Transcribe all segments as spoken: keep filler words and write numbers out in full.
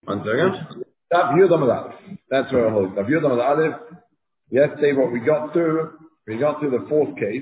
One second. Daf Yudam Aleph. That's where I hold. Daf Yudam Aleph. Yesterday, what we got through, we got through the fourth case,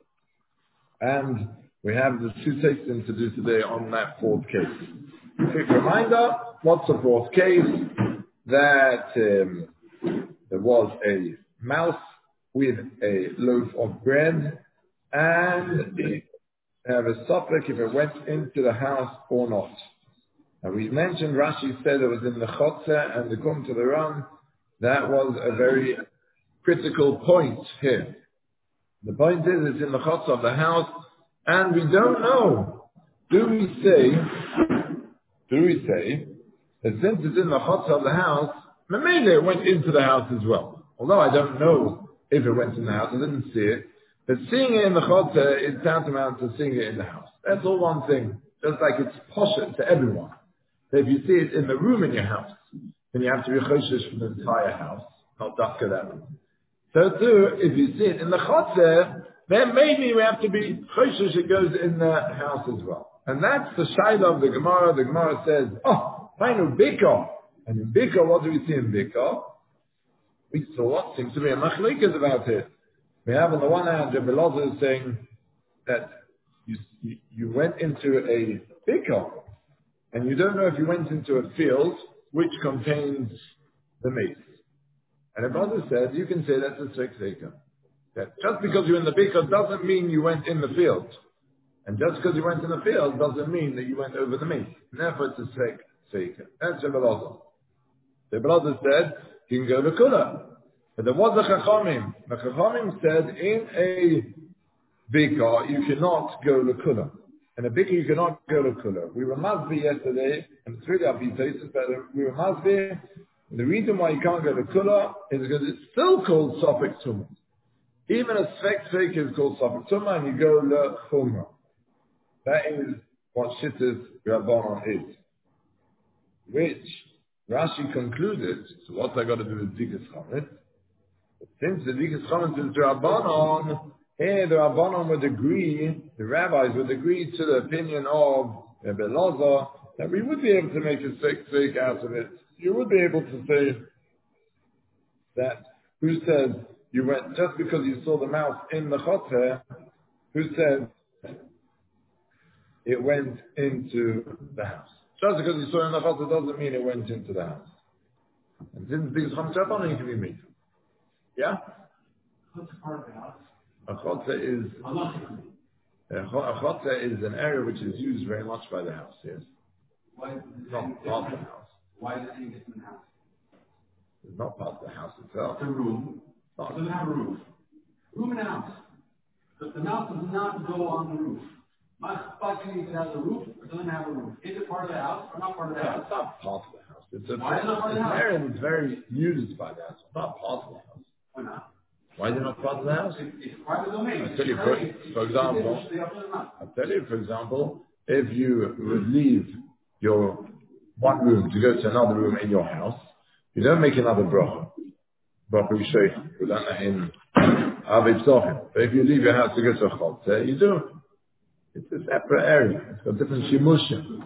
and we have the two tasting to do today on that fourth case. Quick reminder: what's the fourth case? That um, there was a mouse with a loaf of bread, and it have a suffix if it went into the house or not. And we mentioned, Rashi said it was in the Chotzer, and according to the Ram, that was a very critical point here. The point is, it's in the Chotzer of the house, and we don't know. Do we say, do we say, that since it's in the Chotzer of the house, maybe it went into the house as well. Although I don't know if it went in the house, I didn't see it. But seeing it in the Chotzer is tantamount to seeing it in the house. That's all one thing. Just like it's posh to everyone. So if you see it in the room in your house, then you have to be choshesh for the entire house, not dafka that room. So too, if you see it in the chotzer, then maybe we have to be choshesh it goes in the house as well. And that's the shayla of the Gemara. The Gemara says, oh, final bika. And in bika, what do we see in bika? We saw what seems to be a machlikas about it. We have on the one hand, Rebbe Lozer is saying that you, you, you went into a bika, and you don't know if you went into a field which contains the mace. And a brother said, you can say that's a tzek seika. That just because you're in the bika doesn't mean you went in the field. And just because you went in the field doesn't mean that you went over the mace. And therefore it's a tzek seika. That's a brother. The brother said, you can go to kula. But there was a chachamim. The chachamim said, in a bika, you cannot go to kula. And a bika you cannot go to kula. We were masbi yesterday, and it's really our basis, but we were masbi. The reason why you can't go to kula is because it's still called sofik tumah. Even a svek svek is called sofik tumah, and you go le chumrah. That is what shittas rabbanon is. Which Rashi concluded. So what's that got to do with dikas chametz? Since the dikas chametz is rabbanon, here the Rabbanon would agree, the rabbis would agree to the opinion of Rebbe Lozer that we would be able to make a tzek tzek out of it. You would be able to say that, who says you went, just because you saw the mouse in the chotzer, who says it went into the house? Just because you saw it in the chotzer doesn't mean it went into the house. And since these chametz rabbanon can be made. Yeah? What's part of the house? A chotzer is a chotzer is an area which is used very much by the house. Yes, why is it's not part of the house. Why is it in the house? It's not part of the house itself. It's a room. It doesn't have a roof. Room and a house. But the mouse does not go on the roof. My balcony has a roof. It doesn't have a roof. Is it part of the house or not part of the house? It's not part of the house. It's a Why is it not part of the house? It's an area that's very used by the house. It's not part of the house. Why not? Why is it not part of the house? It's private domain. I tell you, for, for example, I tell you, for example, if you would leave your one room to go to another room in your house, you don't make another bracha. Bracha Yishoyim. We don't know in Aviv Sochim. But if you leave your house to go to a chotzer, you do. It's a separate area. It's got different shimushim.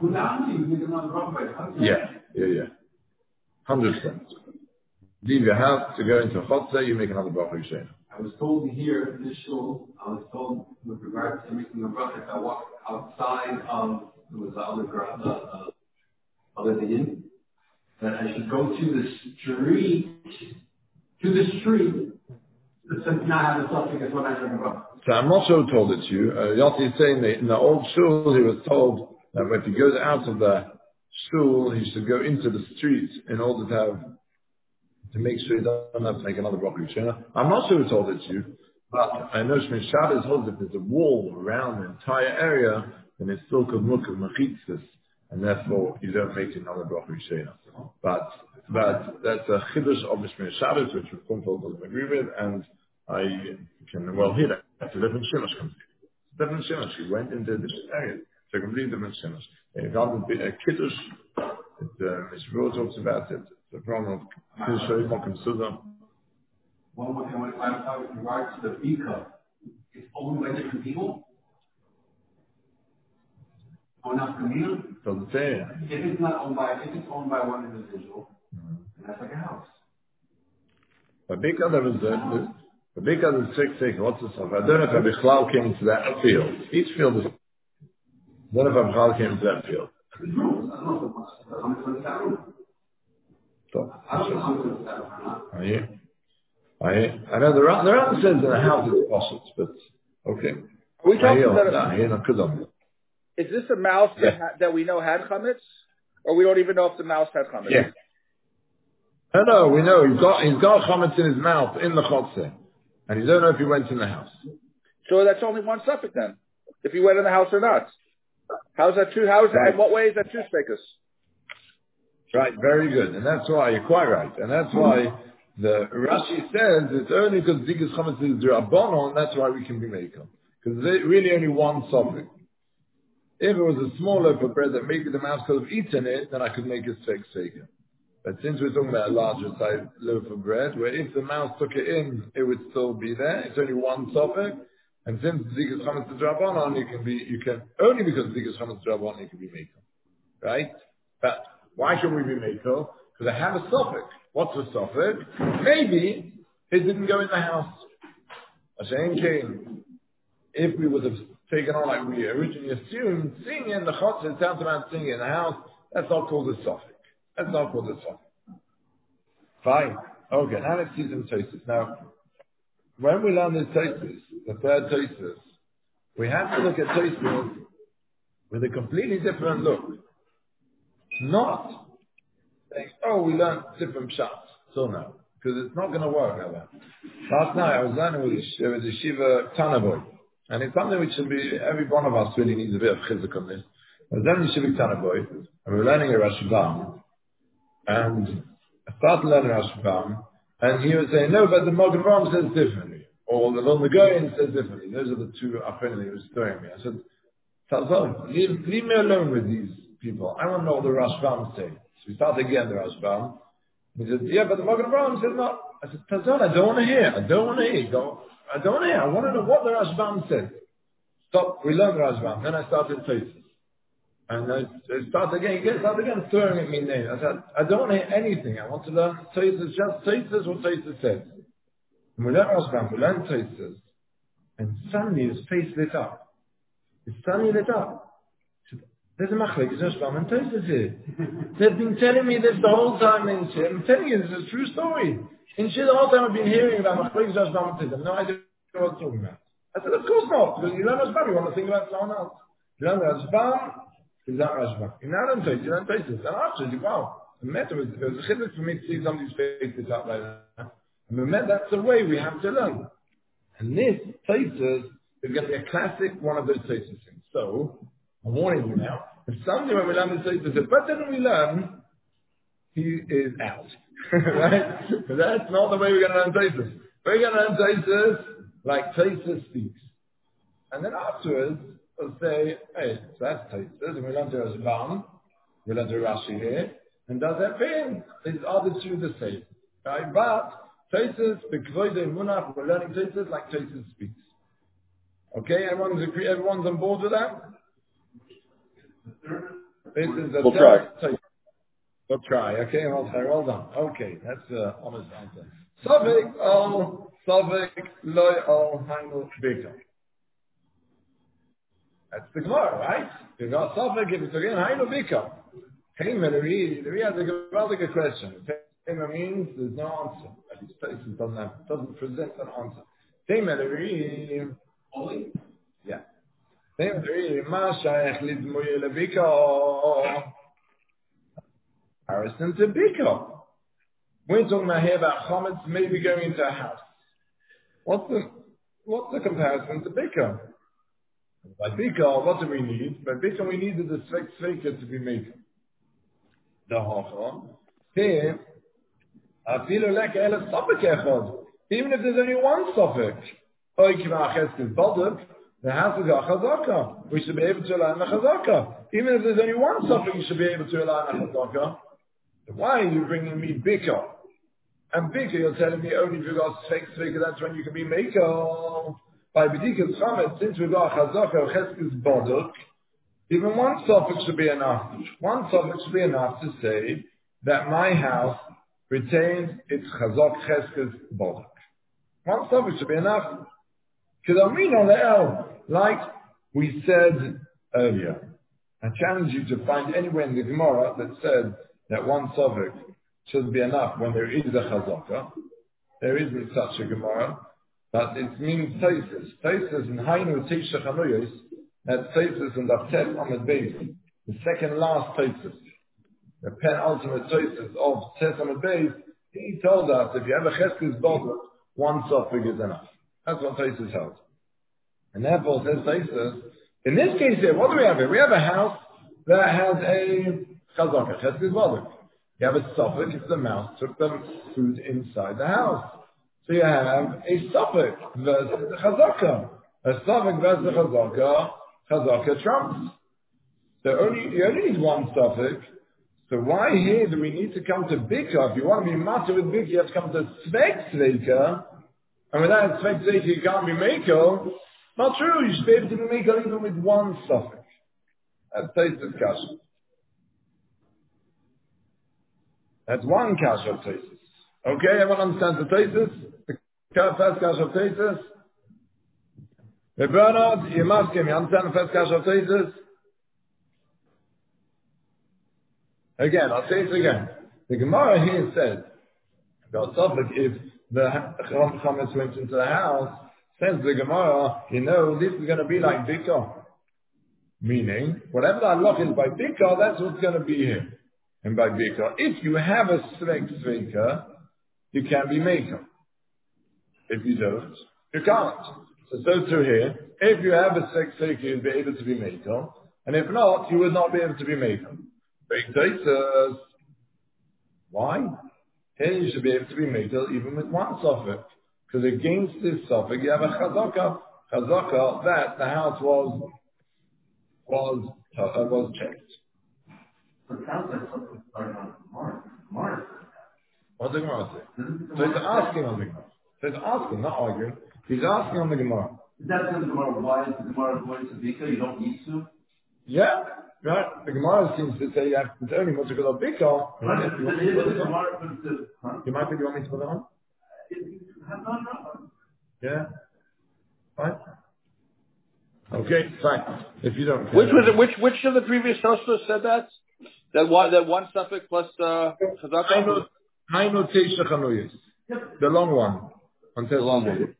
Yeah, yeah, yeah. Hundred percent. Leave your house to go into a chotzer, you make another bracha Yishoyim. I was told here in this shul, I was told with regard to making a bracha, if I walk outside of, it was the other, uh, uh, other than that I should go to the street, to the street, to not have the suffix as what I heard about. So I'm not sure who told it to you. Uh, Yossi is saying that in the old shul, he was told that if he goes out of the shul, he should go into the street in order to have to make sure he doesn't have to make another bracha Yishoyim. I'm not sure who told it to you, but I know Shmei Shabbos holds if there's a wall around the entire area, then it's still called mukah mechitzas, and therefore you don't make another bracha Yishoyim. But but that's a chiddush of Shmei Shabbos, which Rav Kumfel doesn't agree with, and I can well hear that. That's a different shimmash comes in. Different shimmash. He went into this area. It's a completely different shimmash. And God would be a kiddush. Mishra talks about it. The problem of Kiddush Mokum Suda. One more thing I want to clarify with regards to the Bika. It's owned by different people? Owned out from doesn't say it. If it's not owned by, if it's owned by one individual, mm-hmm. then that's like a house. But because there is a, but because it's six acres, what's the stuff? I don't know if a Bichlal came to that field. Each field is, I don't know if a Bichlal came to that field. So, I hear. I hear. I know the Ram, the Ram says in a house is possible, but okay. Are we talking about a, is this a mouse that, yeah. ha, that we know had chametz, or we don't even know if the mouse had chametz? Yeah. No, no, we know he's got he's got chametz in his mouth in the chotzer, and you don't know if he went in the house. So that's only one suffix then, if he went in the house or not. How's that two? How is that? Right. In what way is that two speakers? Right, very good, and that's why you're quite right, and that's why the Rashi says it's only because Digas chametz is Rabbanon, that's why we can be maker, because there's really only one suffix. If it was a small loaf of bread that maybe the mouse could have eaten it, then I could make a steak seger. But since we're talking about a larger size loaf of bread, where if the mouse took it in, it would still be there. It's only one suffix, and since Zikas Chametz is Rabbanon, you can be, you can only because Zikas Chametz is Rabbanon, you can be maker, right? But why should we be maker? Because I have a suffix. What's the suffix? Maybe it didn't go in the house. Hashem came. If we would have taken on like we originally assumed, seeing in the chotzer, it sounds about seeing in the house, that's not called a suffix. That's not called a suffix. Fine. Okay, now let's see some tosis. Now, when we learn this tosis, the third tosis, we have to look at tosis with a completely different look. Not saying, oh, we learned different shots. So no. Because it's not going to work like that. Last night I was learning with a, with a Shiva Tanaboy. And it's something which should be, every one of us really needs a bit of chizuk on this. I was learning Shiva Tanaboy, and we were learning a Rashbam, and I started learning Rashbam, and he was saying, no, but the Magen Avraham says differently, or the Vilna Gaon says differently. Those are the two apparently he was throwing me. I said, Tazon, leave, leave me alone with these people. I want to know what the Rashbam say. So we started again the Rashbam. He said, yeah, but the Magen Avraham says not. I said, Tazon, I don't want to hear. I don't want to hear. Go. I don't want to hear. I want to know what the Rashbam said. Stop. We learned the Rashbam. Then I started faces. And I started again. He started again throwing at me names. I said, I don't want to hear anything. I want to learn faces. Just faces what faces says. And we learned Rashbam. We learned faces. And suddenly his face lit up. His suddenly lit up. There's a machlek, there's Rashbam and Tosfos here. They've been telling me this the whole time in Shir. I'm telling you, this is a true story. In Shir, the whole time I've been hearing about machlek, Rashbam and Tosfos. I have no idea what I'm talking about. I said, of course not. Because you learn Rashbam, you want to think about someone else. You learn Rashbam, is that Rashbam. You now learn Tosfos, you learn Tosfos. And after, you wow. The matter was, there was a chiddush for me to see somebody's face lit up like that. And the matter, that's the way we have to learn. And this Tosfos is going to be a classic one of those Tosfos things. So, I'm warning you now. If someday when we learn the Tosfos, but then we learn, he is out. Right? But that's not the way we're going to learn Tosfos. We're going to learn Tosfos like Tosfos speaks. And then afterwards, we'll say, hey, so that's Tosfos, and we learn to Rashbam, we learn to Rashi here, and does that thing? These are the two the same. Right? But Tosfos, because they munach, we're learning Tosfos like Tosfos speaks. Okay, everyone's agree, everyone's on board with that? This is the we'll try. We'll try. Okay, well, well done. Okay, that's the honest answer. Sovik al Sovik loy al hainu bika. That's the Gemara, right? You got Sovik if it's again hainu bika. Tamer, the Ri has a good question. Tamer means there's no answer. At least it doesn't have, doesn't present an answer. Tamer, the Ri only. Yeah. Harrison to Bika. We're talking about here about chametz maybe going into a house. What's the what's the comparison to Bika? By Bika, what do we need? By Bika, we needed the svek sveka to be made. The hacha. Here, I feel like a suffix echad. Even if there's only one suffix, the house is a chazaka. We should be able to learn the chazaka. Even if there's only one suffix, you should be able to learn the chazaka. So why are you bringing me bika? And bika, you're telling me only if you've got svek sveka, that's when you can be maker. By b'dikas chametz, since we've got chazaka, cheskes boduk, Even one suffix should be enough. One suffix should be enough to say that my house retains its chazak cheskes bodek. One suffix should be enough. Like we said earlier, I challenge you to find anywhere in the Gemara that said that one suffix should be enough when there is a chazaka. There isn't such a Gemara, but it means Taisus. Taisus in Hainu Teisha Chanuyos, that's Taisus and Daftet Amid Beis, the second last Taisus, the penultimate Taisus of Tes Amid Beis. He told us if you have a Cheskes Bodek, one suffix is enough. That's what Taisus held. And therefore says Taisus, in this case here, what do we have here? We have a house that has a chazaka, cheskes bodek. You have a suffix, if the mouse took the food inside the house. So you have a suffix versus a chazaka. A suffix versus a chazaka, chazaka trumps. So only, you only need one suffix. So why here do we need to come to bika? If you want to be matter with bika, you have to come to svek sveka. And without svek sveka, you can't be mako. Not true, you should be able to be mako even with one suffix. That's Taisus kasha. That's one kasha of Taisus. Okay, everyone understands the Taisus? The first kasha of Taisus? The Bernard, you must give me, understand the first kasha of Taisus? Again, I'll say it again. The Gemara here says, about suffix, if the chametz went into the house, says the Gemara, you know, this is going to be like bika. Meaning, whatever the halach is by bika, that's what's going to be here. And by bika, if you have a svek sveka, you can be maker. If you don't, you can't. So, so too here, if you have a svek sveka, you'll be able to be maker. And if not, you would not be able to be maker. Big Taisus. Why? Here you should be able to be maker even with one suffix. Because against this suffix, you have a chazaka, chazaka that the house was was uh, was checked. So it sounds like something starting on Mars. Mars. What's the Gemara say? So he's asking on the Gemara. So he's asking, not arguing. He's asking on the Gemara. Is that the Gemara? Why is the Gemara going to Bika? You don't need to. Yeah, right. The Gemara seems to say you have it's only much to of Bika. Right. You might think you want me to put it on? Yeah. Fine. Okay, fine. If you don't. Which was it? Which which of the previous Tosfos said that? That one that one suffix plus uh, chazaka. Hainu Teisha Chanuyos. The long one. Until the long one.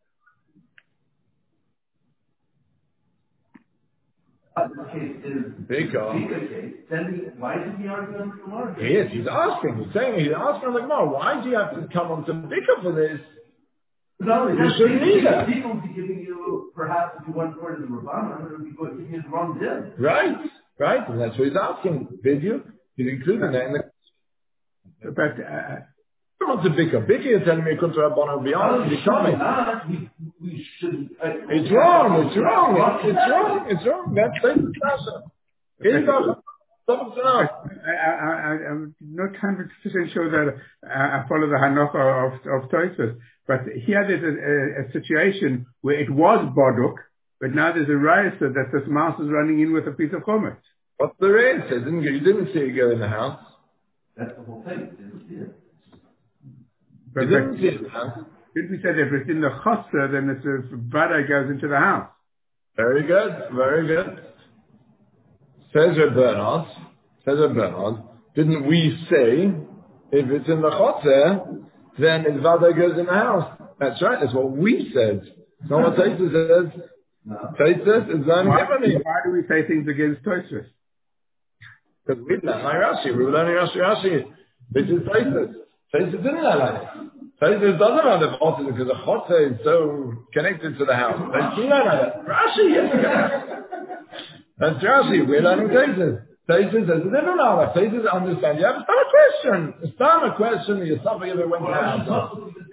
The case is Bika. case. Then why did he argue on the Gemara? Yes, he's asking. He's saying he's asking on the Gemara. Why do you have to come on to Bika for this? No, you shouldn't need that. People will be giving you, perhaps if you want to according to the Rabbana, it would be going to give you the wrong deal. Right, right. And that's what he's asking. Did you? He's including that in the... But, uh, come on to Bika. Bika, you're telling me, come to Rabbana, be honest, be coming. We, we shouldn't... Uh, it's wrong, it's wrong, it's, it's wrong, it's wrong. That's the Kasha. Here you go. I, I, I'm not one hundred percent sure that I follow the Hanocha of, of Tosfos, but here there's a, a, a situation where it was Boduk, but now there's a raya that this mouse is running in with a piece of chometz. What's the raya says? Didn't you, you didn't see it go in the house. That's the whole thing. Didn't see it. But, you didn't see it in the house. Didn't we say that if it's in the chotzer, then it's a vada goes into the house? Very good, very good. Says Reb Bernard, says Reb Bernard, didn't we say, if it's in the chotzer, then his vada goes in the house? That's right, that's what we said. It's not what Taisus says. No. Taisus is learning Why, everything. why do we say things against Tosfos? Because we learned like Rashi, we were learning Rashi Rashi. This is Taisus. Taisus didn't learn like this. Taisus doesn't know the chotzer because the chotzer is so connected to the house. Taisus didn't learn like that. Rashi, yes. That's Rashi. We're learning Taisus. Taisus says, they don't know that. Taisus understand. You have to start a question. Start a question. You stop if it went to the house.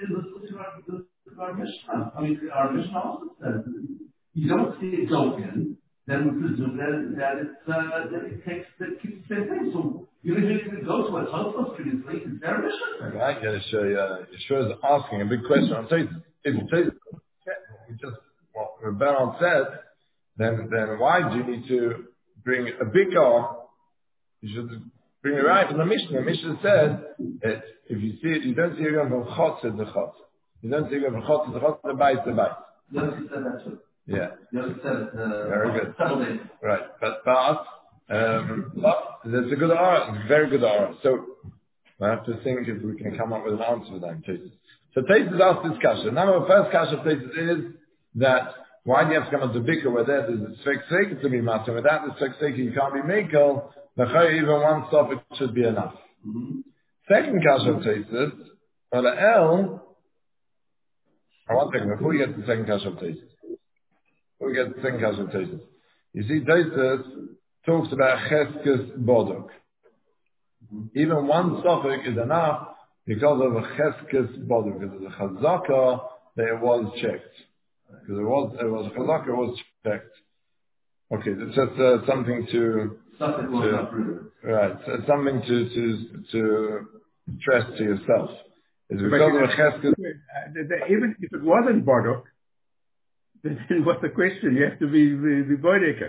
Our Mishnah. I mean, our Mishnah also says, you don't see it go in, then we presume that, that, it's, uh, that it takes, that it keeps the same thing. So, even if it goes to a Tosfos previously, it's their Mishnah. I gotta show you, uh, Yeshua is asking a big question on Taisus. If Taisus, we just, what Reb Bernard said, then, then why do you need to bring a bikar, you should bring it right from the Mishnah. The Mishnah said that if you see it, you don't see it going from chotz to chotz. You don't see it going from chotz to chotz, the bayis to bayis. Yosef said that too. Yeah. Yosef said it. Uh, Very good. Saturday. Right. But, but, um, but there's a good aura, very good aura. So, I have to think if we can come up with an answer for that, Tesis. So Tesis asked this kasha. Now, the first kasha of Tesis is that why do you have to come up to Bika where there's a Sfek to be matter? Without the Sfek you can't be Mekel. Even one stop it should be enough. Mm-hmm. Second kasha of Tesis, well, the L, oh, one second, before we get to the second kasha of Tesis. Before we get to the second kasha of Tesis. You see, Tesis talks about Cheskes Bodok. Even one suffix is enough because of a cheskes boduk, because of the chazaka that it was checked. Because it was, it was chazaka, it was checked. Okay, that's just uh, something to, to right, so something to, to, to stress to yourself. Is because of a cheskes. Even if it wasn't boduk, then what's the question? You have to be, be, be bodek.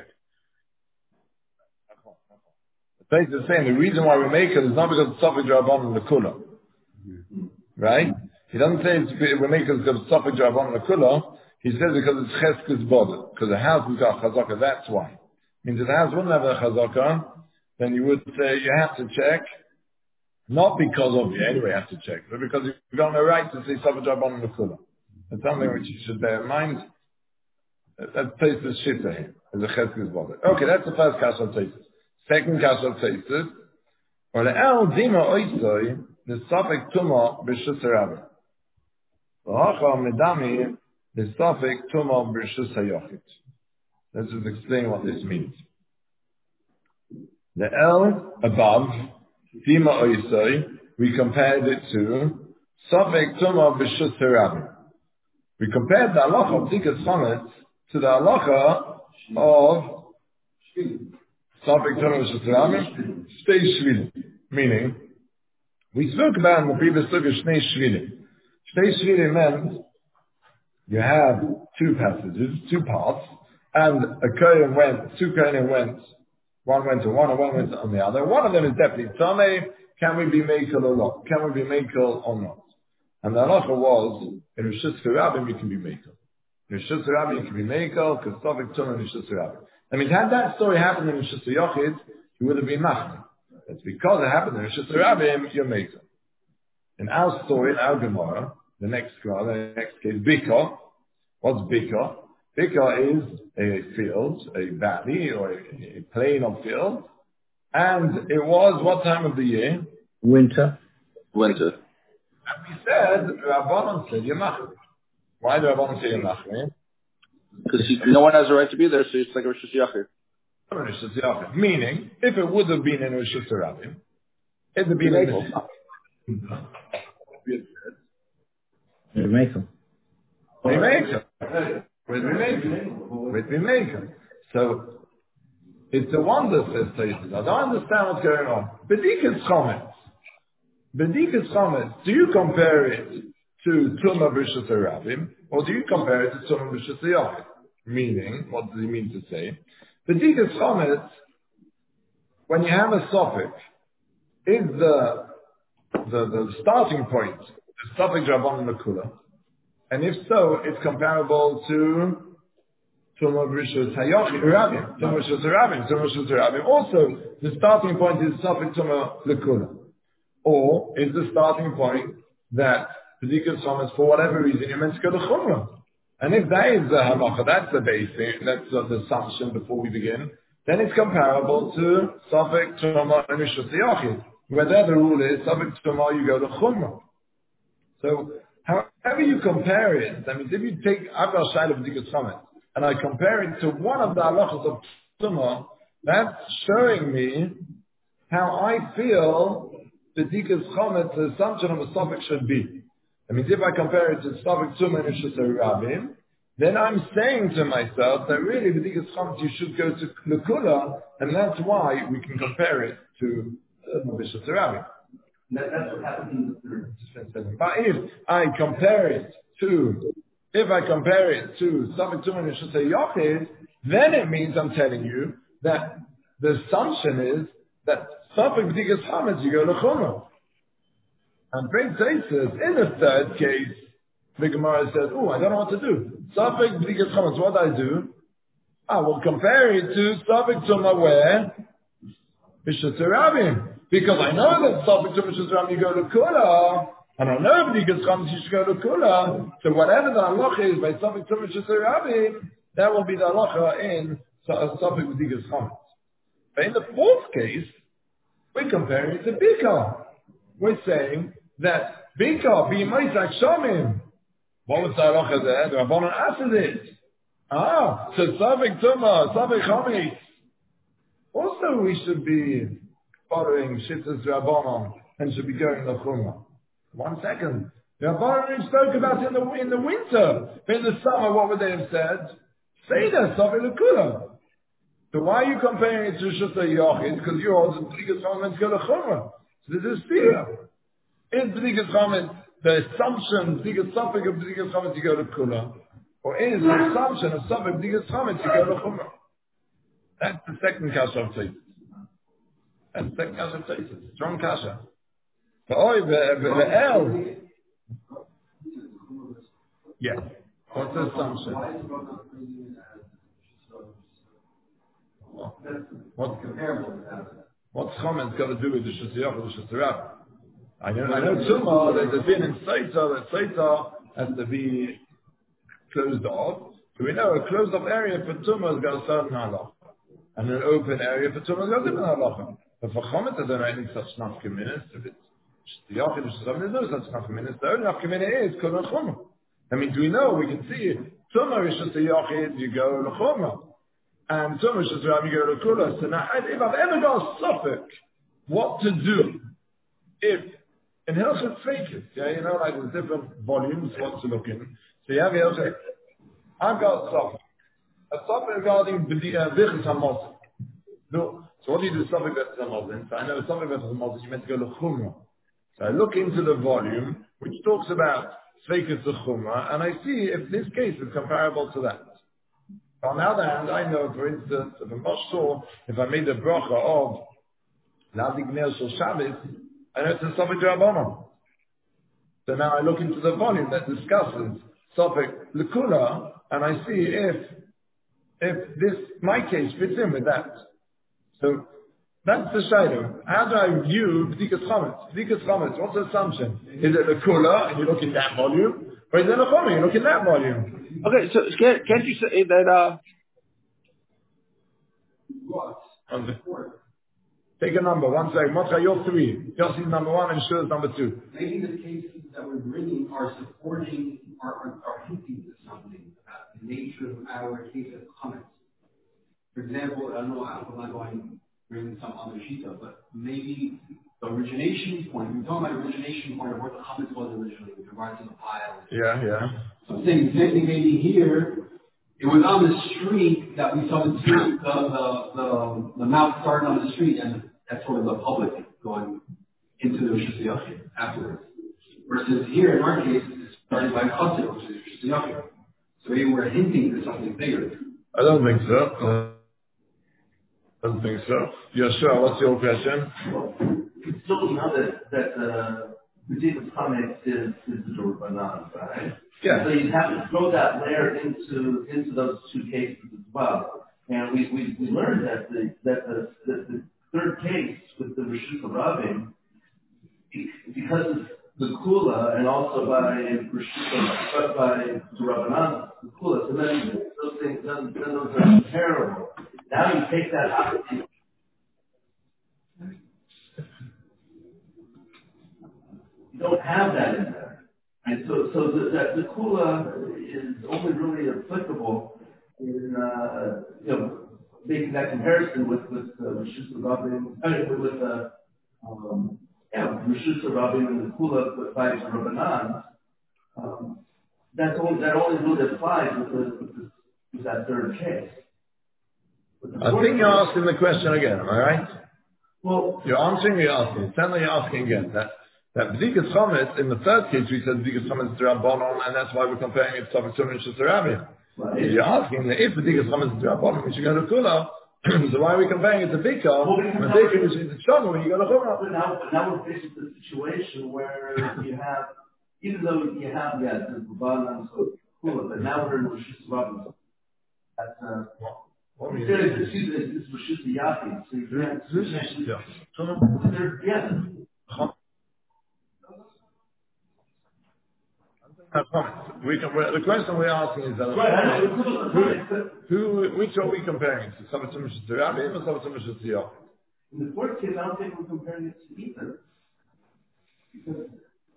The saying the reason why we make it is not because it's Safik Rabban and the Kula. Right? He doesn't say it's, we make it because it's Safik Rabban and the Kula. He says because it's Cheskes Bod. Because the house has got Chazaka, that's why. Means if the house wouldn't have a Chazaka, then you would say you have to check. Not because of you, anyway you have to check, but because you've got no right to say Safik Rabban and the Kula. That's something which you should bear in mind. That takes the shit to him. As a Cheskes Bod. Okay, that's the first case I'll take. Second kasha Tesis, or the El Dima Oisoi, the Safek Tuma B'Shus HaRabbi. V'hacha Medami, the Safek Tuma B'Shus HaYochid. Let's just explain what this means. The El above, Dima Oisoi, we compared it to Safek Tuma B'Shus HaRabbi. We compared the halacha of Bdikas Chametz to the halacha of stay shvilim. Meaning, we spoke about in the previous book of Shnei Shvilim. Shnei Shvilim meant you have two passages, two parts, and a kohen went, two kohen went, one went to one and one went on the other. One of them is definitely Tameh. Can we be Mekel or not? Can we be Mekel or not? And the halacha was, in Rishus Harabim you can be Mekel. In Rishus Harabim you can be Mekel, because Safek Tumah in Rishus Harabim. I mean, had that story happened in Rishus Yochid, he would have been machmir. It's because it happened in Rishus Harabim, you're maker. In our story, in our Gemara, the next the next case, Bika. What's Bika? Bika is a field, a valley, or a, a plain of field. And it was what time of the year? Winter. Winter. And we said, Rabbanon said, you're machmir. Why do Rabbanon say you're machmir? Because no one has a right to be there, so it's like a Rishus Yachid. Meaning, if it would have been in Rishus Harabim, it would have been in the Mekel. Mekel. With Mekel. With Mekel. So, it's a wonder, says Tesis. I don't understand what's going on. Bedikas Chametz. Bedikas Chametz, do you compare it to Tumah B'Rishus Harabim, or do you compare it to Tumah B'Rishus Yochid? Meaning, what does he mean to say? The Bedikas Chametz, when you have a suffix, is the, the, the starting point, the suffix Rabban Makula, and if so, it's comparable to Tumah B'Rishus Harabim, Tumah B'Rishus Harabim, Tumah B'Rishus Harabim. Also, the starting point is suffix Tumah Makula, or is the starting point that Bedikas Chametz, for whatever reason, you're meant to go to Chumrah. And if that is the halacha, that's the basic, that's the assumption before we begin, then it's comparable to Safek Tumah and Rishus Yochid, where there the rule is Safek Tumah, you go to Chumrah. So, however you compare it, I mean, if you take Abbas Shai of Bedikas Chametz, and I compare it to one of the halachas of Tumah, that's showing me how I feel Bedikas Chametz, the assumption of a Safek should be. I mean, if I compare it to Safek Tumah and Rishus Harabim, then I'm saying to myself that really Bedikas Chametz you should go to Lekula, and that's why we can compare it to uh, Rishus Harabim. That, that's what happens in the third. But if I compare it to, if I compare it to Safek Tumah and Rishus Yochid, then it means I'm telling you that the assumption is that Safek B'dikas Chametz, you go to Chumrah. And Bring Taisus, in the third case, the Gemara says, oh, I don't know what to do. Safek B'dikas Chametz, what do I do? I will compare it to Safek Tumah where? B'shus Rabim. Because I know that Safek Tumah B'shus Rabim, you go to Kula. And I know B'dikas Chametz, you should go to Kula. So whatever the halacha is by Safek Tumah B'shus Rabim, that will be the halacha in Safek B'dikas Chametz. But in the fourth case, we're comparing it to Bika. We're saying that Bika, be Maisak Shomim. What was the halacha there? The Rabbanan answered it. Ah, so Safek Tumah, Safek Chametz. Also we should be following Shittas Rabbanan and should be going to Chumrah. One second. The Rabbanan spoke about in the, in the winter. In the summer, what would they have said? Say that, Safek L'Kula. So why are you comparing it to Shutta Yochid? Because you're also B'dikas Chametz go to Chumrah. So this is fear. In B'dikas Chametz, the assumption, B'dikas Safek of B'dikas Chametz, you go to Kula. Or is the assumption of Safek B'dikas Chametz, you go to Chumrah. That's the second kasha of Taisus. That's the second kasha of Taisus. Strong kasha. But oi, the L. Yes. What's the assumption? What's comparable? What's Chametz got to do with the Shusiyach or the Shusirab? I know, I know Tumah, there's a din in Saita, that Saita has to be closed off. So we know a closed off area for Tumah has got a certain halach. And an open area for Tumah has got a different halach. But for Chametz, I don't know any such nafkaminis. If it's Shusiyach or Shusirab, there's no such nafkaminis. The only nafkaminis is Kol Chumrah. I mean, do we know? We can see it. Tumah is Shusiyach, you go to Chumrah. And Tumah Shusirab, you go to Kula. So now, if I've ever got a Suffolk, what to do? If, in Hilchot Feikis, yeah, you know, like there's different volumes, what to look in. So you have Hilchot, I've got a Suffolk. A Suffolk regarding Vichas HaMosin. No. So what do you do with Suffolk Vichas HaMosin? So I know Suffolk Vichas HaMosin, you meant to go to Chumrah. So I look into the volume, which talks about Feikis to Chumrah, and I see if this case is comparable to that. On the other hand, I know, for instance, if I'm not sure, if I made a bracha of Ladik Ner Shel Shabbos, I know it's a Safek Rabbanon. So now I look into the volume that discusses Safek L'Kula, and I see if if this, my case, fits in with that. So that's the shayla. How do I view B'dikas Chametz? B'dikas Chametz, what's the assumption? Is it L'Kula, and you look in that volume? Or is it L'Chumrah, you look in that volume? Okay, so can't, can't you say that, uh... What? Okay. Take a number, one second. Mocha, you're three. Yossi's number one and Shur's number two. Maybe the cases that we're bringing are supporting, are, are, are hinting to something about the nature of our case of comments. For example, I don't know, I'm not going to bring some other shita, but maybe the origination point, we're talking about origination point of what the comments was originally with regard to the pile. Yeah, yeah. So I'm saying, maybe here, it was on the street that we saw the street, the, the, the, the mouth started on the street, and that's sort of the public going into the Rishus Yachid afterwards. Versus here, in our case, it's started by Chassid, which is Rishus Yachid. So maybe we're hinting to something bigger. I don't think so. Uh, I don't think so. Yeshua, what's your question? Well, it's still know that, that uh, B'dikas Chametz is, is the Rabbanan, right? Yeah. So you have to throw that layer into into those two cases as well. And we, we, we learned that the that the, the, the third case with the Rishus Rabim, because of the Kula and also by Rishus by the Rabbanan, the Kula, so then those things then, then those are comparable. Now you take that out. You don't have that in there. And so, so the, that the Kula is only really applicable in, uh, you know, making that comparison with, with, uh, Rishus Rabim, I mean, with, uh, um, yeah, Rishus Rabim and the Kula with five Rabbanan. Um, that's only, that only really applies with, the, with, the, with that third case. I think you're asking the question again, am I right? Well, you're answering or you're asking? It sounds like you're asking again. That that B'dikas Chametz, in the third case, we said B'dikas Chametz is Rabbanon, and that's why we're comparing it to Safek Tumah and Shusirab. right. You're asking that if B'dikas Chametz is Rabbanon, we should go to Kula. So why are we comparing it to Bika? Well, When Bika is in the Shama, when you go to Chumrah. But now, but now we're faced with a situation where you have, even though you have, yeah, the Rabbanan, so cool, but now we're in Rosh Hashanah. That's, uh, what do you mean? mean? It's Rosh Hashanah, so you can't, This is, yeah. yeah. We can, the question we're asking is that Right, who, who, which are we comparing to? Sabatum Shazirabim or Sabatum Shazirabim? In the fourth case, I don't think we're comparing it to either. Because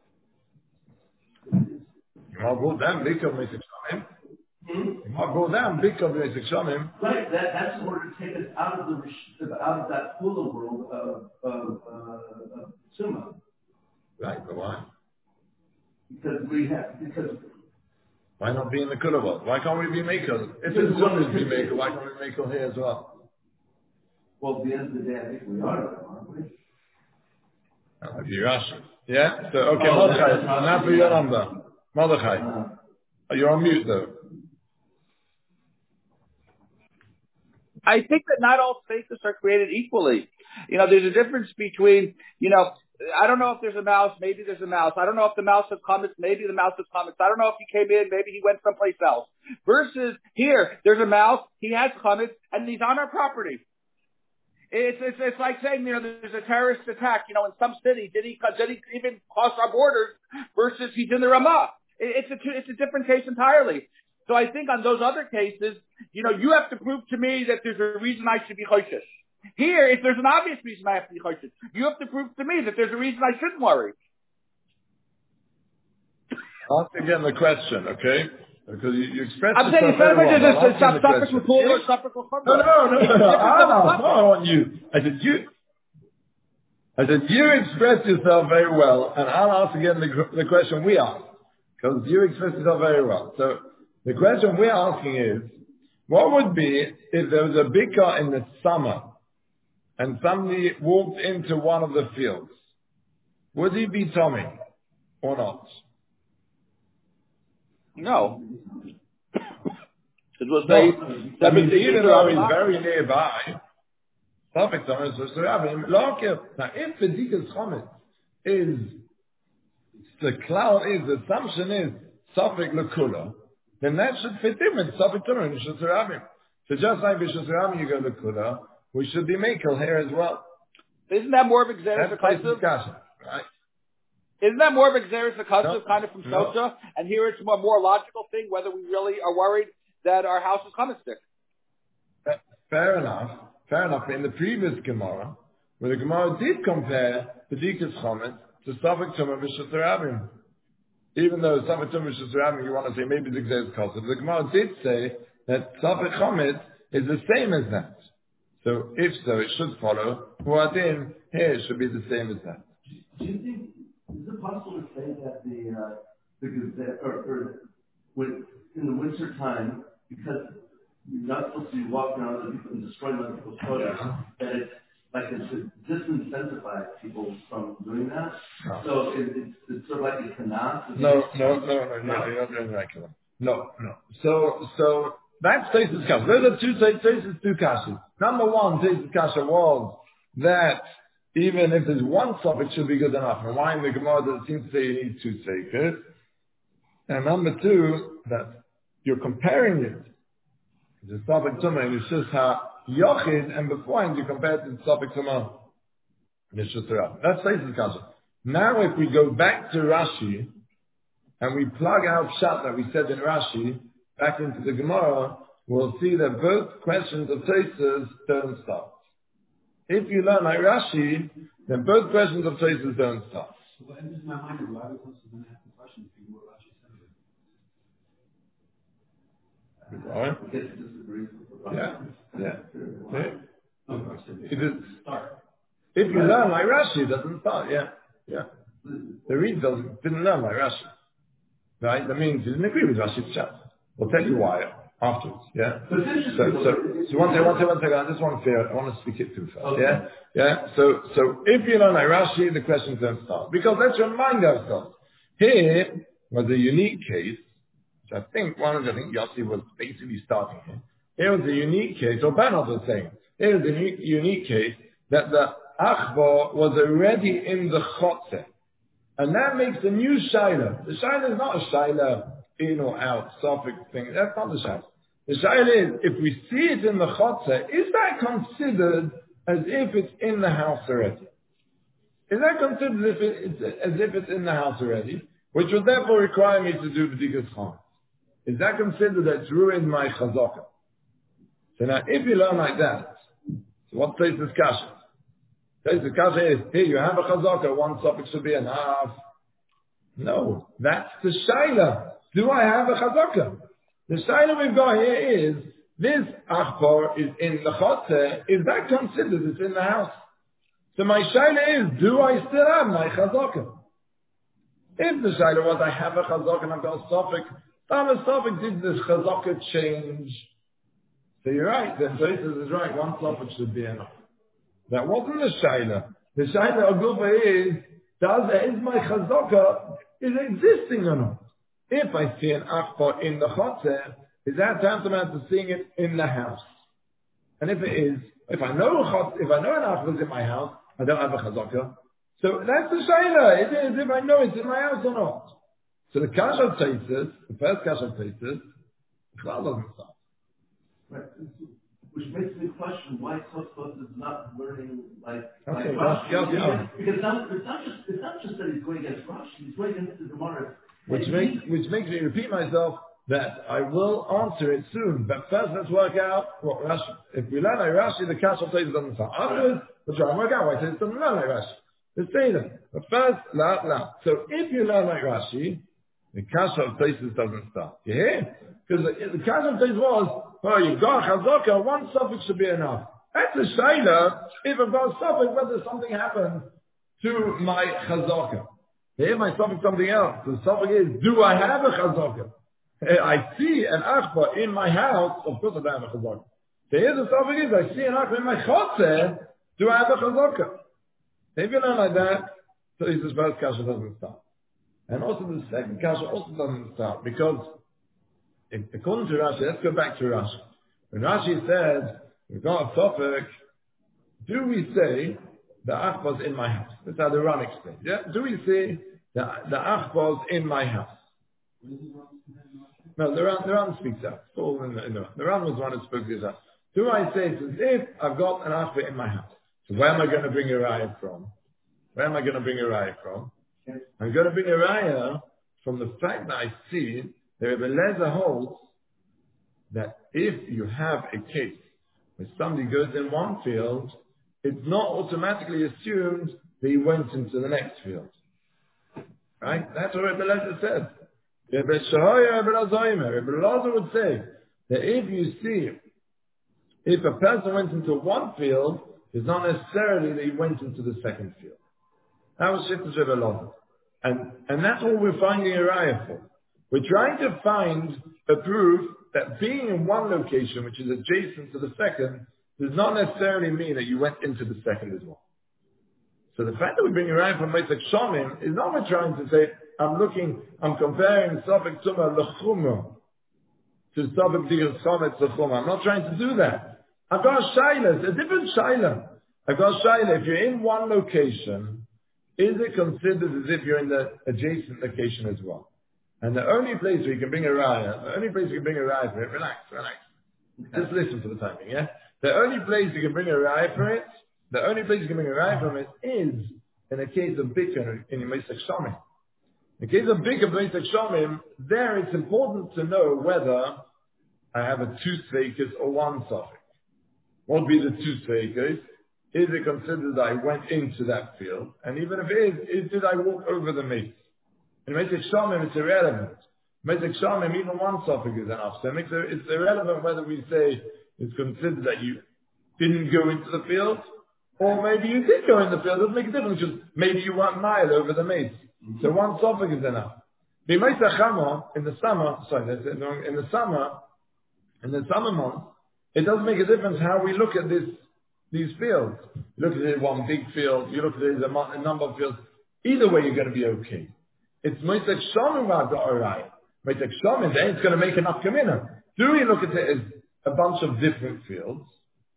you might go down Bika Mesik Shamim. You might go down Bika Mesik Shamim. Right, that, that's in order to take us out of the out of that Kula world of of, uh, of Summa. Right, but why? Because we have because why not be in the Kula world? Why can't we be Maker? If it's Summa to be Maker, why can't we Maker here as well? Well, at the end of the day, I think we are, aren't we? That would be Rashi. Yeah? So, okay, oh, Mordechai, now for your number. Mordechai. Uh, oh, you're on mute, though. I think that not all spaces are created equally. You know, there's a difference between, you know, I don't know if there's a mouse, maybe there's a mouse. I don't know if the mouse has comments, maybe the mouse has comments. I don't know if he came in, maybe he went someplace else. Versus here, there's a mouse, he has comments, and he's on our property. It's, it's, it's like saying, you know, there's a terrorist attack, you know, in some city. Did he, did he even cross our borders versus he's in the Ramah? It, it's a, it's a different case entirely. So I think on those other cases, you know, you have to prove to me that there's a reason I should be choishes. Here, if there's an obvious reason I have to be choishes, you have to prove to me that there's a reason I shouldn't worry. Ask again the question, okay? Because you, you expressed I'm saying, yourself very well. I'm saying, suffolk with pool or suffolk with No, no, no, no, no. I asked, I want you. I said, you, I said, you expressed yourself very well, and I'll ask again the, the question we asked. Because you expressed yourself very well. So, the question we're asking is, what would be if there was a big car in the summer, and somebody walked into one of the fields? Would he be Tommy, or not? No. It was no. they, that means even though he's very nearby, Suffolk Thomas was to have him. Now, if the Dikas Chomet is, the cloud is, the assumption is Suffolk Lekula, then that should fit in with Suffolk Thomas and Shusarabim. So just like with Shusarabim you go Lekula, we should be Mekel here as well. Isn't that more of Xeris Akasiv? Right? Isn't that more of Xeris Akasiv, no, kind of from no. Socha? And here it's a more, more logical thing, whether we really are worried that our house is coming stick. Fair enough. Fair enough. In the previous Gemara, where the Gemara did compare the Dikas Chomet to Suffolk Tumah V'Shusarabim. Even though Suffolk Tumah V'Shusarabim, you want to say maybe it's Xeris Akasiv, the Gemara did say that Suffolk Chomet is the same as that. So if so, it should follow. Huadin here should be the same as that. Do you think, is it possible to say that the, uh, the or, or when, in the winter time, because you're not supposed to be walking around other people and destroying other people's produce, yeah. that it's like it should disincentivize people from doing that? No. So it, it's, it's sort of like a canal? No, no, no, no, no, you're not doing regular. No, no. So, so, that's Teisus Kasha. Those are two Teisus, two Kashas. Number one, Teisus Kasha was that even if there's one stop, it should be good enough. And why in the Gemara does it seem to say you need two Tzeikas? And number two, that you're comparing it to Suffolk Tumah and Yishus HaYochid, and beforehand you compare it to Suffolk Tumah and Yishus HaRab. That's Teisus Kasha. Now if we go back to Rashi, and we plug our pshat that we said in Rashi, back into the Gemara, we'll see that both questions of Tosfos don't start. If you learn like Rashi, then both questions of Tosfos don't start. So what enters my mind is why are we supposed to then ask the question if you know what Rashi said? Yeah, yeah, yeah. It is, if you learn like Rashi, it doesn't start. Yeah, yeah. The read doesn't didn't learn like Rashi, right? That means he didn't agree with Rashi's chat. We'll tell you why afterwards, yeah? So, so, so one second, one second, one second, I just want to say, I want to speak it through first, okay. yeah? Yeah, so, so if you learn like Rashi, the questions don't start. Because let's remind ourselves, here was a unique case, which I think one of the, I think Yossi was basically starting here. Here was a unique case, or Bernard was saying, Here's the unique, unique case that the achbar was already in the chotzer. And that makes a new shaila. The shaila is not a shaila in or out, suffix thing. That's not the shaila. The shaila is, if we see it in the chotzer, is that considered as if it's in the house already? Is that considered as if, it's, as if it's in the house already? Which would therefore require me to do b'dikas chametz. Is that considered that it's ruined my chazaka? So now, if you learn like that, so what says this kasha? Says the kasha is, here you have a chazaka, one suffix should be enough. No, that's the shaila. Do I have a chazaka? The shaila we've got here is, this achbar is in the chotzer, is that considered it's in the house? So my shaila is, do I still have my chazaka? If the shaila was, I have a chazaka and I've got a suffix, then a suffix, did this chazaka change? So you're right, then Tosfos is right, one suffix should be enough. That wasn't the shaila. The shaila agufa is, does, is my chazaka, is existing or not? If I see an achbar in the chotzer, is that tantamount to seeing it in the house? And if it is, if I know a chotzer, if I know an achbar is in my house, I don't have a chazaka. So that's the shaila. It is if I know it's in my house or not. So the kasha of Tosfos, the first kasha of Tosfos, the Klal doesn't stop. Right. Which makes me question why Tosfos is not learning like, Okay, like Rashi. Rashi. Yeah, Because, because now, it's not just it's not just that he's going against Rashi, he's going against the Gemara. Which makes which makes me repeat myself that I will answer it soon. But first, let's work out what Rashi. If we learn like Rashi, the kasha of Tosfos doesn't stop. Afterwards, we'll try and work out why it doesn't learn like Rashi. Let's say them. But first, la la. So if you learn like Rashi, the kasha of Tosfos doesn't stop. You hear? Because the, the kasha of Tosfos was, oh, you've got a chazaka, one suffix should be enough. That's a shaila. If I've got a suffix, whether something happened to my chazaka. Here, my suffix something else. The suffix is, do I have a chazaka? I see an achbar in my house. Of course, I don't have a chazaka. So here the suffix is, I see an achbar in my chotzer. Do I have a chazaka? If you learn like that, so this first kasha doesn't start. And also the second kasha also doesn't start because if, according to Rashi, let's go back to Rashi. When Rashi says, we've got a topic, do we say the achbar's in my house? That's how the Ran explains. Yeah? Do we say the, the achbar's in my house? No, the Ran, the Ran speaks out. It's all in the, in the Ran. The Ran was the one who spoke this out. Do I say it's as if I've got an achbar in my house? So where am I going to bring a raya from? Where am I going to bring a raya from? I'm going to bring a raya from the fact that I see that Rebbe Lezer holds that if you have a case where somebody goes in one field, it's not automatically assumed that he went into the next field. Right? That's what Rebbe Lezer said. Rebbe Shahoya, Rebbe Lezer, Rebbe Lezer would say that if you see, if a person went into one field, it's not necessarily that he went into the second field. That was Shittas Rebbe Lezer. And, and that's what we're finding a raya for. We're trying to find a proof that being in one location, which is adjacent to the second, does not necessarily mean that you went into the second as well. So the fact that we bring a raya from Meitzak Shomim is not we're trying to say, I'm looking, I'm comparing Safek Tumah L'chumah to Safek Digas Chometz L'chumah. I'm not trying to do that. I've got a shaila, it's a different shaila. I've got a shaila, if you're in one location, is it considered as if you're in the adjacent location as well? And the only place where you can bring a raya, the only place you can bring a raya for it, relax, relax. Just listen for the timing, yeah? The only place you can bring a raya for it, the only place you can bring a raya from it is in a case of Bikr in Meitzak Shomim. In the case of Bikr in Meitzak Shomim, there it's important to know whether I have a two sveikas or one suffix. What would be the two sveikas? Is it considered that I went into that field? And even if it is, is did I walk over the mace? In Meitzak Shomim, it's irrelevant. Meitzak Shomim, even one suffix is enough. So it makes it, it's irrelevant whether we say it's considered that you didn't go into the field, or maybe you did go in the field. It doesn't make a difference, because maybe you went mile over the mace. Mm-hmm. So one suffix is enough. The Meitzak Chama, in the summer, sorry, in the summer, in the summer months, it doesn't make a difference how we look at this, these fields. You look at it one big field, you look at it as a, a number of fields. Either way, you're going to be okay. It's Meitzak Shomim about the Oraya. Meitzak Shomim, then it's going to make enough kamina. Do we look at it as a bunch of different fields?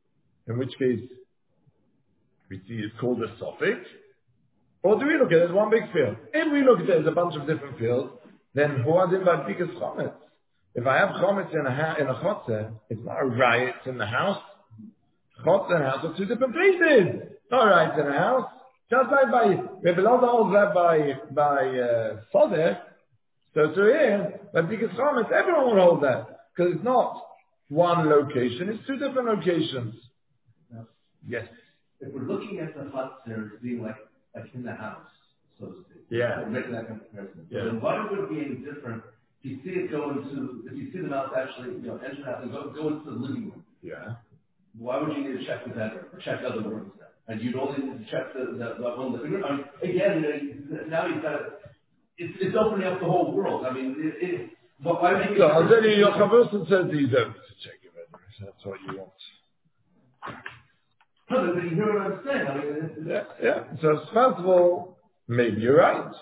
in which case we see it's called a suffix, or do we look at it as one big field? If we look at it as a bunch of different fields, then huadim b'bikas chometz. If I have chometz in a ha- in a chotzer, it's not a riot in the house. Chotzer and house are two different places. Not riot in the house. Just like by Rebbe Elazar holds that by by uh, Sodeh, so to here, but because chometz, everyone will hold that because it's not one location; it's two different locations. No. Yes. If we're looking at the chutzner as being like like in the house, so to speak, yeah, we're making that comparison. Yeah. So then why would it be any different if you see it go into if you see the mouse actually you know enter the house and go go into the living room? Yeah. Why would you need to check the bedroom or check other rooms then? And you'd only need to check the the, the one living room. I mean, again, you know, now you've got it. It's, it's opening up the whole world. I mean, it, it, why make it? So I'll tell you, your Chavusim says that you don't have to check your bedroom. That's what you want. No, but you hear what I'm saying. I mean, it's, Yeah, yeah. So first of all, maybe you're right.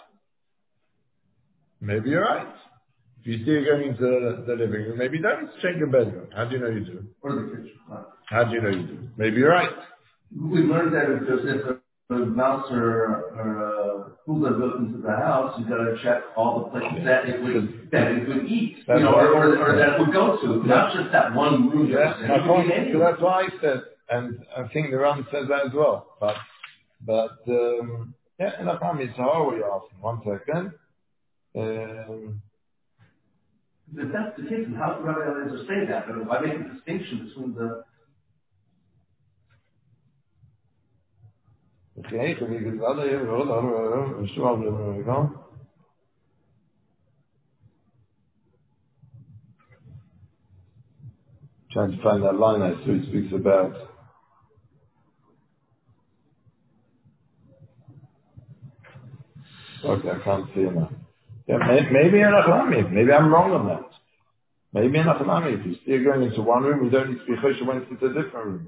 Maybe you're right. If you see it going into the, the living room, maybe you don't check your bedroom. How do you know you do? or the kitchen. How do you know you do? Maybe you're right. We learned that if there's if a mouse or or a hula goes into the house, you got to check all the places that it would that it would eat, you know, or, or or that it would go to, not just that one room. Yeah, It my could point, be any so room. that's why I said, and I think the Ram says that as well. But, but um, yeah, and I found me so how are we asking? One second. Um, If that's the case, then how can Rabbi Eliezer say that? I mean, why make a distinction between the okay, so we could rather here, hold on, hold on, hold on, hold on, hold on. Trying to find that line that Sue speaks about. Okay, I can't see it now. Yeah, may, maybe in Achlami, maybe I'm wrong on that. Maybe in Achlami, if you see it going into one room, you don't need to be choshev when it's into a different room.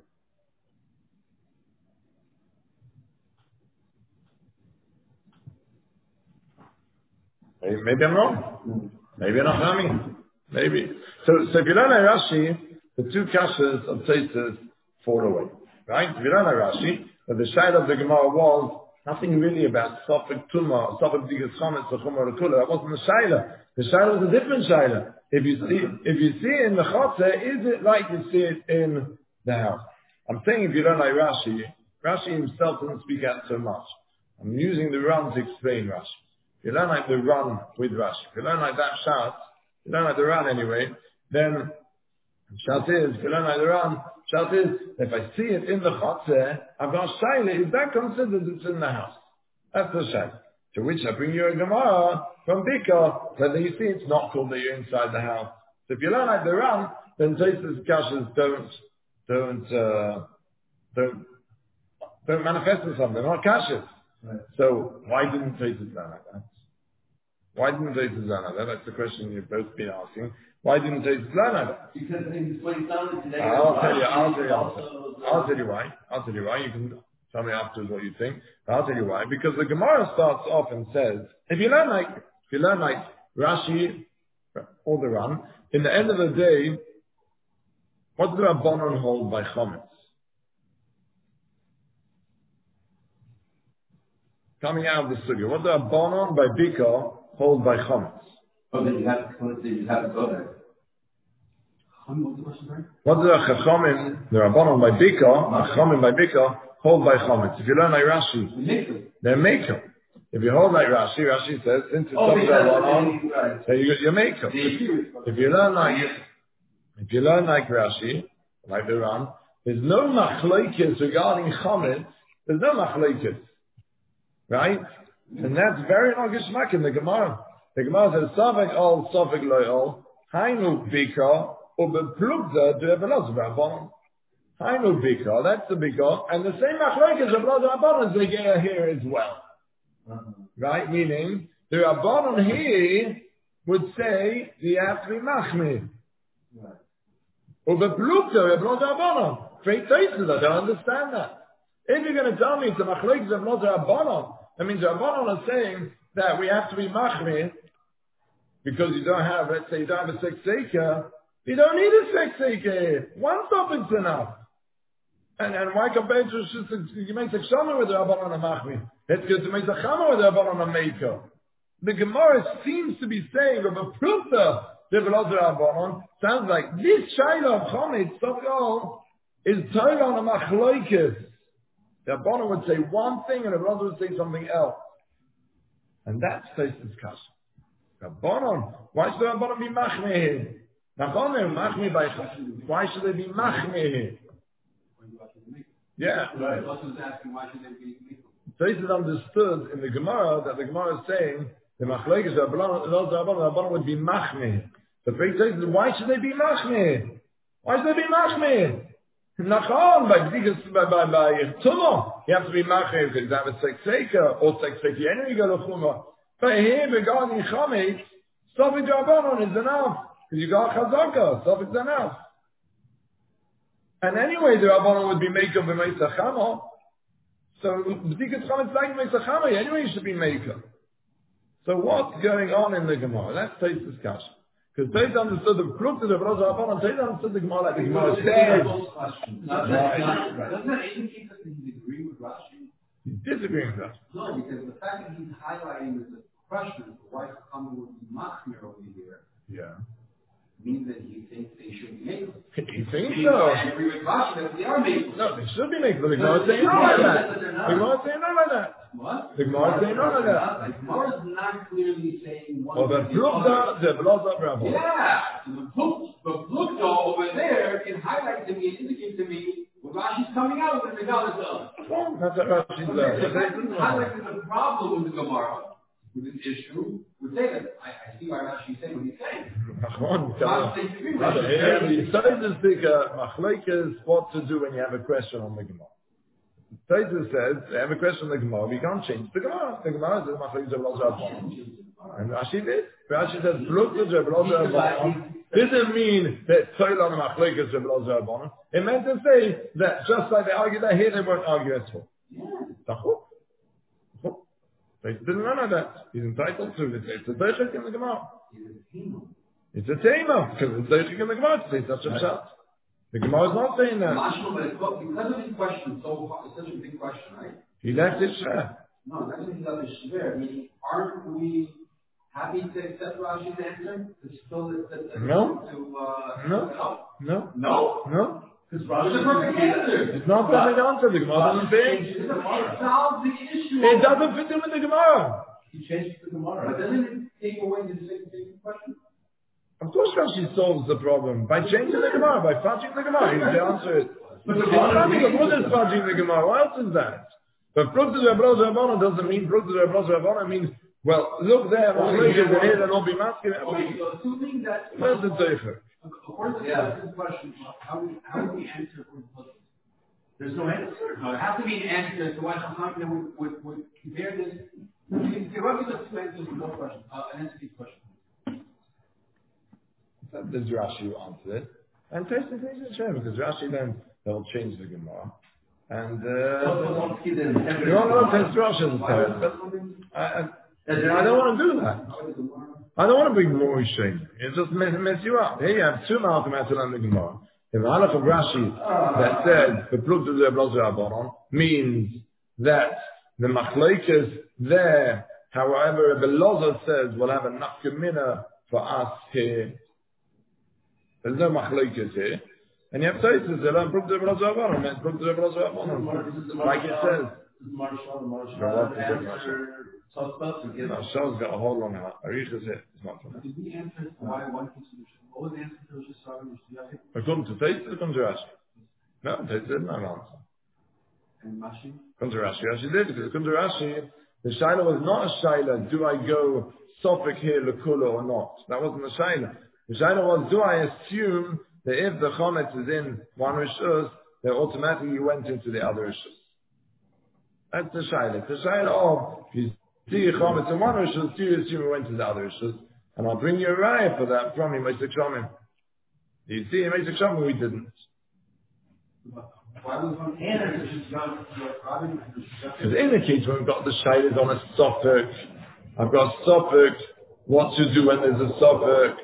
Maybe, maybe I'm wrong. Maybe in Achlami. Maybe. So, so if you don't know Rashi, the two kashas of Teitzes fall away. Right? If you don't know Rashi, but the shayla of the Gemara was nothing really about Sofik Tumah, Sofik Digas Chometz, Chumah or Kula. That wasn't the shayla. The shayla was a different shayla. If you see, if you see it in the Chotzer, is it like you see it in the house? I'm saying if you don't like Rashi, Rashi himself doesn't speak out so much. I'm using the run to explain Rashi. If you don't like the run with Rashi, if you don't like that shout, if you don't like the run anyway, then shout is, if you don't like the run, shout is, if I see it in the Chotzer, I've got shayla, is that considered it's in the house? That's the shayla. To which I bring you a Gemara from Bika, whether you see it's not called that you're inside the house. So if you don't like the run, then Teitzes Kashas don't, don't, uh, don't, don't manifest themselves. They're not Kashas. right. So why didn't Teitzes learn like that? Why didn't Teitzes learn like that? That's the question you've both been asking. Why didn't Teitzes learn like that? Because I think what he sounded today. I'll tell you, I'll tell you, also, I'll tell you why. I'll tell you why. You can tell me afterwards what you think. I'll tell you why. Because the Gemara starts off and says, if you learn like, if you learn like Rashi or the Ran, in the end of the day, what do Rabbanon hold by Chometz? Coming out of the sugya, what do Rabbanon by Bika hold by Chometz? Oh, then you have to, you have to go there. What's the question, right? What do the Chachamim, the Rabbanon by Bika, Chachamim by Bika, hold by Chometz? If you learn like Rashi, they're Mekel. If you hold like Rashi, Rashi says, since it's Oh, talking because about Rabbanon, right. so you, you're Mekel. If you learn like, if you learn like Rashi, like the Ran, there's no machlokes regarding Chometz, there's no machlokes. Right? And that's very non-gishmak in the Gemara. The Gemara says, Safek ol, Safek lo ol, Hainu Bika, Ubeplugda, to Ebeloz Rabbanon. Hainu Bika, that's the Bika, and the same machlokes of Ebeloz Rabbanon is the Geya here as well. Uh-huh. Right? Meaning, the Rabbanon here would say, you have to be machmir. Right. Ubeplugda, Ebeloz Rabbanon. Great faces, I don't understand that. If you're going to tell me it's a machlokes of Ebeloz Rabbanon, that means Rabbanon are saying that we have to be machmir because you don't have, let's say, you don't have a six acre. You don't need a six acre. One stop is enough. And, and why compare to you make the Shama with the Rabbanon and Machmi? It's good to make the Chama with the Rabbanon and Meiko. The Gemara seems to be saying of a Prufta, the Velozer Rabbanon, sounds like this Shaila of Chometz, so is Torah and Machloikis. The Rabbanon would say one thing and the Velozer would say something else. And that's Taisus Kasha. Rabbanon, why should the Rabbanon be Machmi here? Rabbanon, Machmi by why should they be Machmi here? Yeah, right. Taisus understood in the Gemara that the Gemara is saying the Machlekes the Rabbanon would be Machmi. The Freit says, why should they be Machmi? Why should they be Machmi? Nachon, by by by by Tumah, you have to be Machmi because you have a Sekseka or Sekseki anyway go to Chumah. But here regarding Chometz, Sofik Rabbanon is enough because you got Chazaka, Sofik is enough. And anyway, the Rabbanon would be Meikah b'Meisach Chama. So B'dikas Chometz like Meisach Chama, anyway you should be Meikah. So what's going on in the Gemara? That's Taisus Kasha. Because Taisus understood the proof to the Rabbanon, and Taisus understood the Gemara like the Gemara said. Doesn't that indicate that he's agreeing with Rashi? He's disagreeing with Rashi. No, because the fact that he's highlighting the question, why the comment would be Machmir over here, yeah, means that he thinks they should be made. He thinks so. I agree with Rashi that they are made. No, they should be made. But the Gemara is saying no like that. The Gemara is saying no like that. What? The Gemara is saying no like that. The Gemara is not clearly saying one. Or the Plukta, the Blaza Rabbanon. Yeah. The Plukta over there can highlight to me and indicate to me what Rashi's coming out with regard to. Well, that's what Rashi's there. Highlighting the problem with the Gemara. With this issue, would say that I, I see why Rashi is saying what he's saying. He says this big machlekes what to do when you have a question on the Gemara. Taisus says, I have a question on the Gemara, we can't change the Gemara. The Gemara says machlekes of Rabbanon. And Rashi did. Rashi says, look at Rabbanon. Didn't mean that Tzaylan machlekes of Rabbanon. It meant to say that just like they argued that here, they won't argue at all. Yeah. They didn't run on that. He's entitled to it. It's a Deichik in the Gemara. It's a Tema, because it's a Deichik in the Gemara to say such a shot. The Gemara is not saying that. Because of his question, so far, it's such a big question, right? He left his share. No, that's what he left his share. I mean, aren't we happy to accept Rashi's answer? To still, to, no. To, uh, no. No. No. No. It's a perfect answer. It's not perfect answer. The Gemara doesn't fit. It solves the issue. It doesn't fit in with the Gemara. He changed the Gemara. But doesn't it take away the same question? Of course Rashi solves the problem. By changing the Gemara, by fudging the Gemara, the answer is. But the Gemara is fudging the Gemara. What else is that? But Proof to the Rabbanon Rabbanon doesn't mean Proof to the Rabbanon Rabbanon means, well, look there, I'll make it here and I'll be masking. Okay, so assuming that. Where's the Teicher? According to yeah. this question, how do we, how do we answer for the puzzle? There's no answer. No, it has to be an answer to why something would, would, would compare this. Theoretically, let's answer one question, uh, an entity question. There's Rashi who answered it. And Taisus needs to change because Rashi then they'll change the Gemara. And uh, you want to test Rashi but I, I, I don't want to do that. I don't want to bring more shame. It just mess, mess you up. Here you have two Malachim on the Gemara. In the Halach of Rashi that said the Pluk to the Blaza Rabbanon means that the Machlekes there, however, the Loza says will have a nafkamina for us here. There's no Machlekes here. And you have Taisus that are Pluk to the Blaza Rabbanon means Pluk to the Blaza Rabbanon. Like it says. No, Shah's got a whole long Arichas here. It's not from that. Did we answer why one consideration? What was the answer to Rosh Hashanah? According to Taisus, according to Rashi. No, Taisus didn't have an answer. And Rashi? According to Rashi, Rashi did, because according to Rashi, the Shaila was not a Shaila, do I go Sophic here, Lekula, or not? That wasn't the Shaila. The Shaila was, do I assume that if the Chometz is in one Rishus, that automatically you went into the other Rishus? That's the Shaila. The Shaila of, if you see Chometz in one Rishus, do you assume it went to the other Rishus? And I'll bring you a raya for that from him, Meisik Shomim. You see, in Meisik Shomim we didn't. It indicates when we've got the Shailas on a Sophic. I've got Sophic, what to do when there's a Sophic.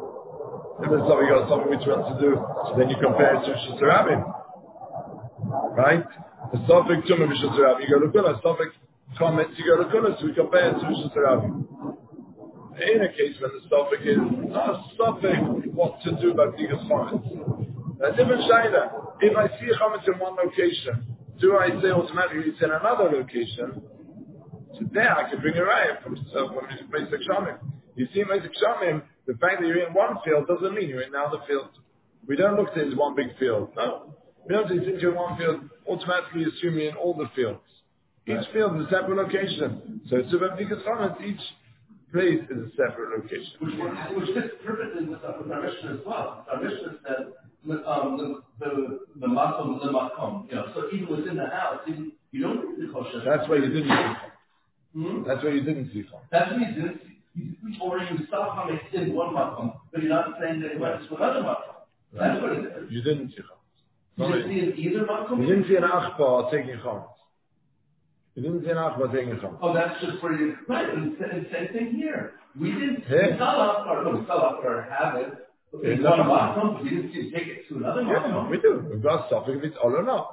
If there's something, you've got something which one to do. So then you compare it to Shittarabim. Right? The Sophic Tumah Rishus Rav, you go to Kula, Sophic Chometz, you go to Kula, so we compare it to Rishus Rav. In a case when the Sophic is not a Sophic, what to do about Bdikas Chometz. A different Shaila. If I see Chometz in one location, do I say automatically it's in another location? So there I can bring a raya from from Meisek Shamim. You see Meisek Shamim, the fact that you're in one field doesn't mean you're in another field. We don't look at it as one big field. No. We don't say since you're in one field, automatically assume you're in all the fields. Each field is a separate location. So it's about Bdikas Chometz, each place is a separate location. Which, which fits perfectly with our Mishnah as well. Our Mishnah said um, the the the makom the makom. You know, so even within the house, even, you don't need the kosher. That's why you didn't see. Hmm? That's why you didn't see from. That's what you didn't see. You, or you saw chametz in one makom, but you're not saying that it went to another makom. That's what it is. You didn't see chametz. You didn't see in either makom. You didn't see an achbar taking chametz. You didn't see an achbar taking chametz. Oh, that's just where you right. And same, same thing here. We didn't Hey. we saw achbar. No, we saw achbar have it. In one makom, but we didn't see it take it to another Yeah, makom. we do. We've got stuff if it's all or not.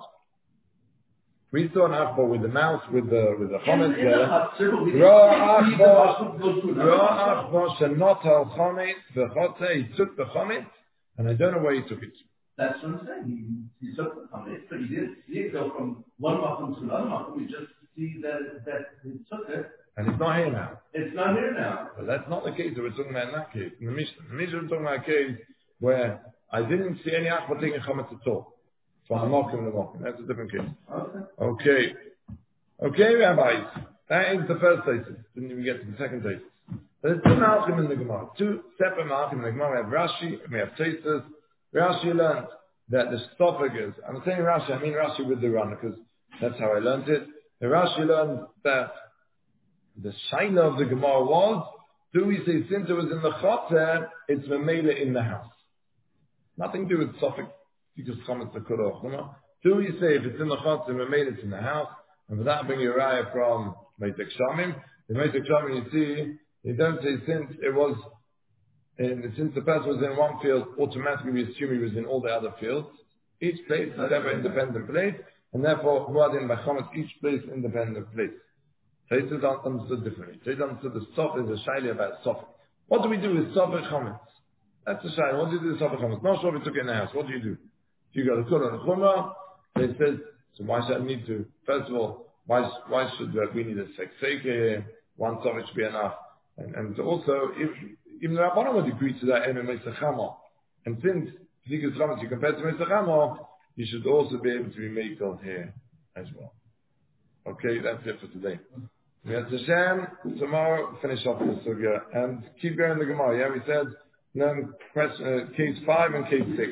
We saw an achbar with the mouse, with the with the chametz there. Ra achbar, ra achbar shenot al chametz v'chotze. He took the chametz, and I don't know where he took it. That's what I'm saying. He, he took the chametz, but he didn't see it go from one makom to another makom. We just see that that he took it. And it's not here now. It's not here now. But that's not the case that we're talking about in that case. In the Mishnah, the Mishnah we're talking about a case where I didn't see any achbar taking chametz at all. From the mokim to the mokim. That's a different case. Okay. Okay. Okay, rabbis. That is the first thesis. Didn't even get to the second thesis. There's two malachim in the Gemara. Two separate malachim in the Gemara. We have Rashi and we have Tosfos. Rashi learned that the stophagus, I'm saying Rashi, I mean Rashi with the run because that's how I learned it. The Rashi learned that the shaila of the Gemara was, do we say since it was in the choter, it's memela in the house? Nothing to do with stophagus. Because chametz the kuroch. Do we say if it's in the choter, memela it's in the house? And for that, bring your raya from Meisek Shamim. The Meisek Shamim, you see, you don't say since it was, in, since the person was in one field, automatically we assume he was in all the other fields. Each place is a separate independent place, and therefore, Huadin by Chametz, each place independent place. So it's understood differently. So it's understood the sof is a shaila about sof. What do we do with sof and Chametz? That's the shaila. What do you do with sof and Chametz? Not sure if we took it in the house. What do you do? Do you go to Kula and Chumrah? They said, so why should I need to? First of all, why why should uh, we need a sekseke? One sof should be enough. And, and also, if even the Rabbanan would agree to that in a Meisachama. And since Bdikas Chametz you compare to Meisachama, you should also be able to be made on here as well. Okay, that's it for today. We have to Hashem, tomorrow finish off the sugya and keep going the Gemara. Yeah, we said learn question, uh, case five and case six.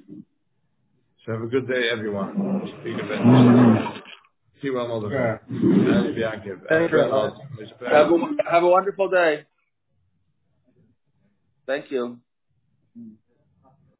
So have a good day, everyone. Speak of it. See well, Mother. Thank you. Have a, have a wonderful day. Thank you.